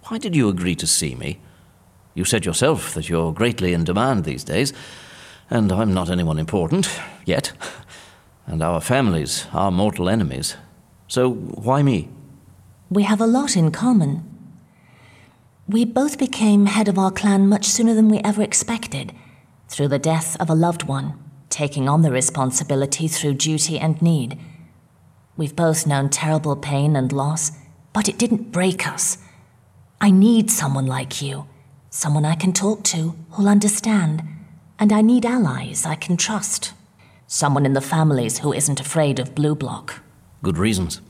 Why did you agree to see me? You said yourself that you're greatly in demand these days, and I'm not anyone important, yet. And our families are mortal enemies. So why me? We have a lot in common. We both became head of our clan much sooner than we ever expected, through the death of a loved one, taking on the responsibility through duty and need. We've both known terrible pain and loss, but it didn't break us. I need someone like you, someone I can talk to, who'll understand, and I need allies I can trust. Someone in the families who isn't afraid of Blue Block. Good reasons.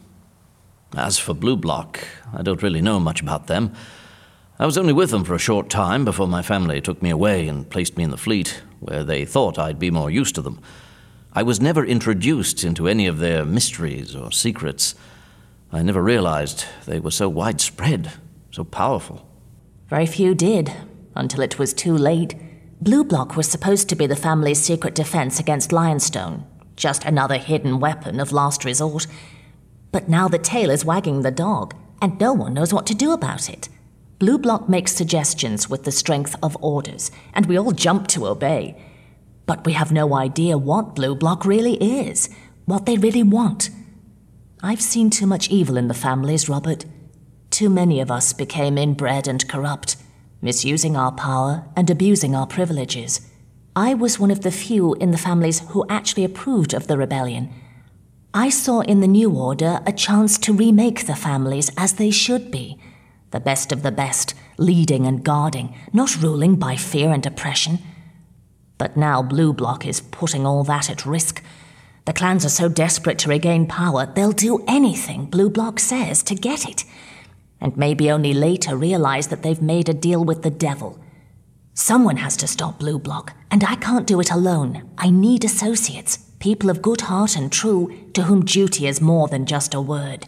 As for Blue Block, I don't really know much about them. I was only with them for a short time before my family took me away and placed me in the fleet, where they thought I'd be more used to them. I was never introduced into any of their mysteries or secrets. I never realized they were so widespread, so powerful. Very few did, until it was too late. Blue Block was supposed to be the family's secret defense against Lionstone, just another hidden weapon of last resort. But now the tail is wagging the dog, and no one knows what to do about it. Blue Block makes suggestions with the strength of orders, and we all jump to obey. But we have no idea what Blue Block really is, what they really want. I've seen too much evil in the families, Robert. Too many of us became inbred and corrupt, misusing our power and abusing our privileges. I was one of the few in the families who actually approved of the rebellion. I saw in the New Order a chance to remake the families as they should be. The best of the best, leading and guarding, not ruling by fear and oppression. But now Blue Block is putting all that at risk. The clans are so desperate to regain power, they'll do anything Blue Block says to get it. And maybe only later realize that they've made a deal with the devil. Someone has to stop Blue Block, and I can't do it alone. I need associates, people of good heart and true, to whom duty is more than just a word.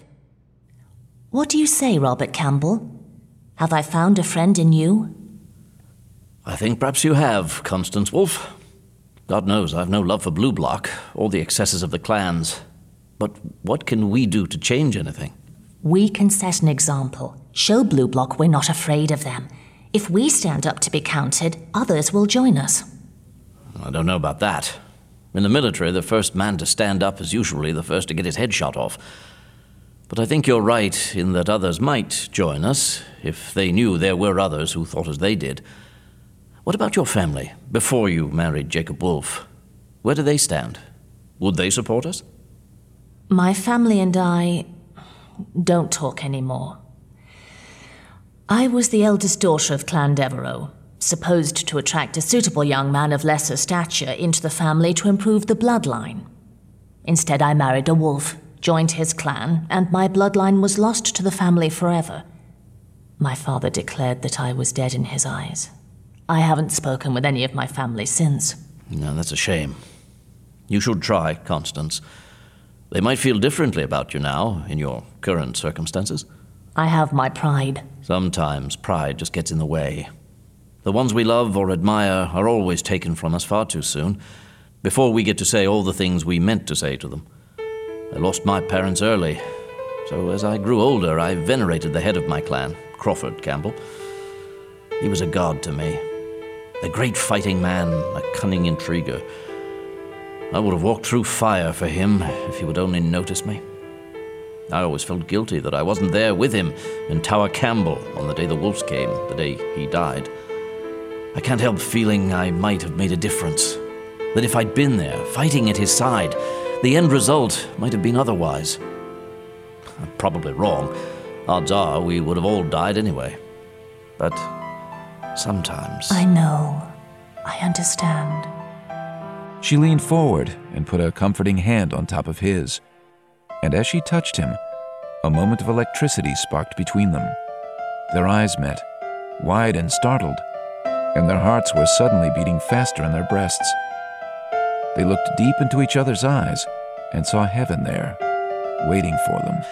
What do you say, Robert Campbell? Have I found a friend in you? I think perhaps you have, Constance Wolfe. God knows I've no love for Blue Block, or the excesses of the clans. But what can we do to change anything? We can set an example. Show Blue Block we're not afraid of them. If we stand up to be counted, others will join us. I don't know about that. In the military, the first man to stand up is usually the first to get his head shot off. But I think you're right in that others might join us if they knew there were others who thought as they did. What about your family, before you married Jacob Wolfe? Where do they stand? Would they support us? My family and I don't talk anymore. I was the eldest daughter of Clan Devereux, supposed to attract a suitable young man of lesser stature into the family to improve the bloodline. Instead, I married a wolf, joined his clan, and my bloodline was lost to the family forever. My father declared that I was dead in his eyes. I haven't spoken with any of my family since. No, that's a shame. You should try, Constance. They might feel differently about you now, in your current circumstances. I have my pride. Sometimes pride just gets in the way. The ones we love or admire are always taken from us far too soon, before we get to say all the things we meant to say to them. I lost my parents early, so as I grew older, I venerated the head of my clan, Crawford Campbell. He was a god to me. A great fighting man, a cunning intriguer. I would have walked through fire for him if he would only notice me. I always felt guilty that I wasn't there with him in Tower Campbell on the day the wolves came, the day he died. I can't help feeling I might have made a difference. That if I'd been there, fighting at his side, the end result might have been otherwise. I'm probably wrong. Odds are we would have all died anyway. But sometimes... I know. I understand. She leaned forward and put a comforting hand on top of his. And as she touched him, a moment of electricity sparked between them. Their eyes met, wide and startled, and their hearts were suddenly beating faster in their breasts. They looked deep into each other's eyes and saw heaven there, waiting for them.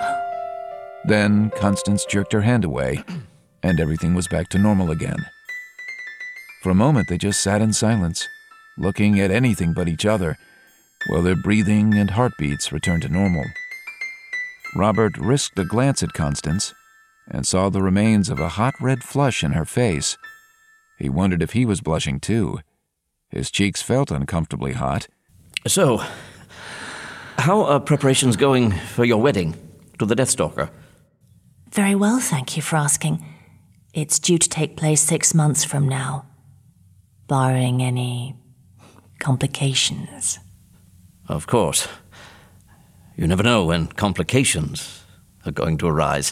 Then Constance jerked her hand away, and everything was back to normal again. For a moment they just sat in silence, looking at anything but each other, while their breathing and heartbeats returned to normal. Robert risked a glance at Constance, and saw the remains of a hot red flush in her face. He wondered if he was blushing too. His cheeks felt uncomfortably hot. So, how are preparations going for your wedding to the Deathstalker? Very well, thank you for asking. It's due to take place 6 months from now, barring any complications. Of course. You never know when complications are going to arise.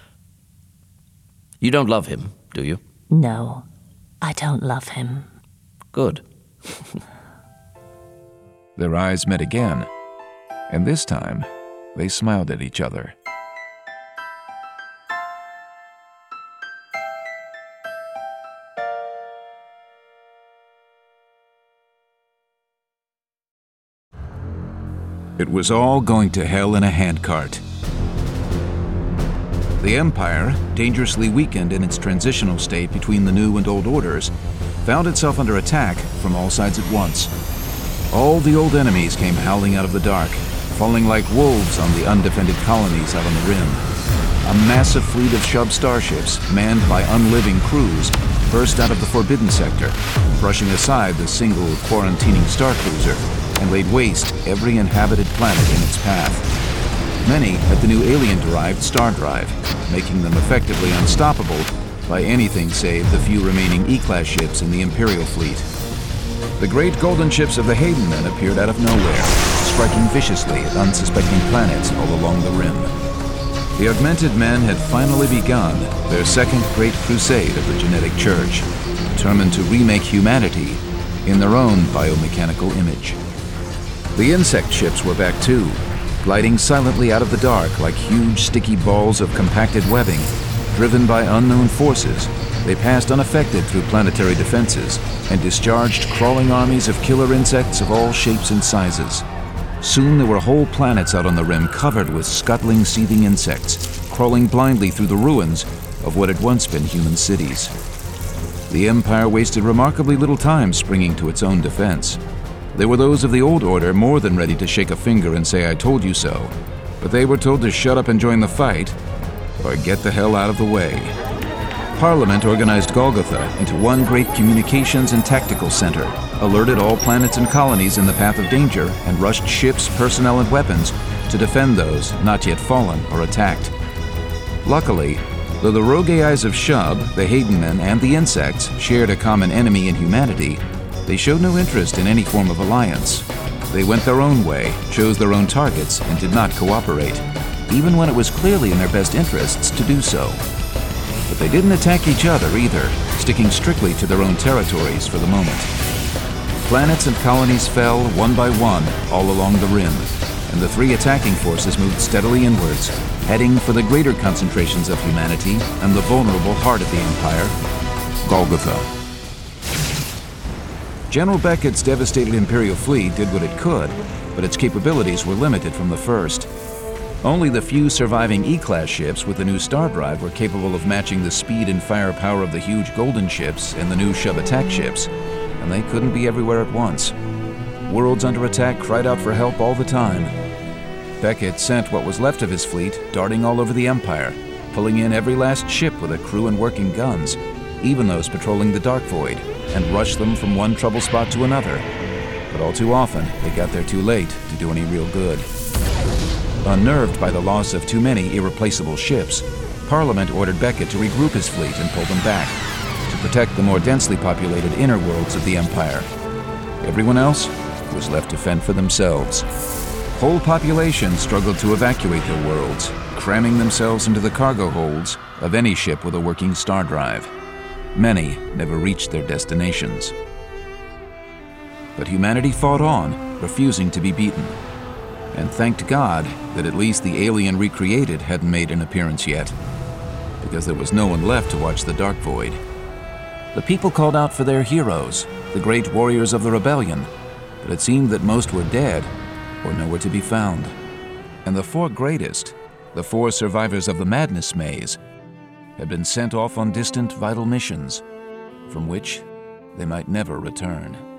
You don't love him, do you? No, I don't love him. Good. Their eyes met again, and this time they smiled at each other. It was all going to hell in a handcart. The Empire, dangerously weakened in its transitional state between the New and Old Orders, found itself under attack from all sides at once. All the old enemies came howling out of the dark, falling like wolves on the undefended colonies out on the Rim. A massive fleet of Shub starships, manned by unliving crews, burst out of the Forbidden Sector, brushing aside the single quarantining star cruiser, and laid waste every inhabited planet in its path. Many had the new alien-derived star drive, making them effectively unstoppable by anything save the few remaining E-class ships in the Imperial fleet. The great golden ships of the Hayden Men appeared out of nowhere, striking viciously at unsuspecting planets all along the Rim. The Augmented Men had finally begun their second great crusade of the Genetic Church, determined to remake humanity in their own biomechanical image. The insect ships were back too, gliding silently out of the dark like huge sticky balls of compacted webbing. Driven by unknown forces, they passed unaffected through planetary defenses and discharged crawling armies of killer insects of all shapes and sizes. Soon there were whole planets out on the Rim covered with scuttling, seething insects, crawling blindly through the ruins of what had once been human cities. The Empire wasted remarkably little time springing to its own defense. There were those of the Old Order more than ready to shake a finger and say, "I told you so," but they were told to shut up and join the fight, or get the hell out of the way. Parliament organized Golgotha into one great communications and tactical center, alerted all planets and colonies in the path of danger, and rushed ships, personnel, and weapons to defend those not yet fallen or attacked. Luckily, though the rogue AIs of Shub, the Hayden Men, and the insects shared a common enemy in humanity, they showed no interest in any form of alliance. They went their own way, chose their own targets, and did not cooperate, even when it was clearly in their best interests to do so. But they didn't attack each other either, sticking strictly to their own territories for the moment. Planets and colonies fell one by one all along the Rim, and the three attacking forces moved steadily inwards, heading for the greater concentrations of humanity and the vulnerable heart of the Empire, Golgotha. General Beckett's devastated Imperial fleet did what it could, but its capabilities were limited from the first. Only the few surviving E-class ships with the new star drive were capable of matching the speed and firepower of the huge Golden ships and the new Shub attack ships, and they couldn't be everywhere at once. Worlds under attack cried out for help all the time. Beckett sent what was left of his fleet darting all over the Empire, pulling in every last ship with a crew and working guns, even those patrolling the Dark Void, and rushed them from one trouble spot to another. But all too often, they got there too late to do any real good. Unnerved by the loss of too many irreplaceable ships, Parliament ordered Beckett to regroup his fleet and pull them back, to protect the more densely populated inner worlds of the Empire. Everyone else was left to fend for themselves. Whole populations struggled to evacuate their worlds, cramming themselves into the cargo holds of any ship with a working star drive. Many never reached their destinations. But humanity fought on, refusing to be beaten, and thanked God that at least the alien recreated hadn't made an appearance yet, because there was no one left to watch the Dark Void. The people called out for their heroes, the great warriors of the rebellion, but it seemed that most were dead or nowhere to be found. And the four greatest, the four survivors of the Madness Maze, had been sent off on distant vital missions, from which they might never return.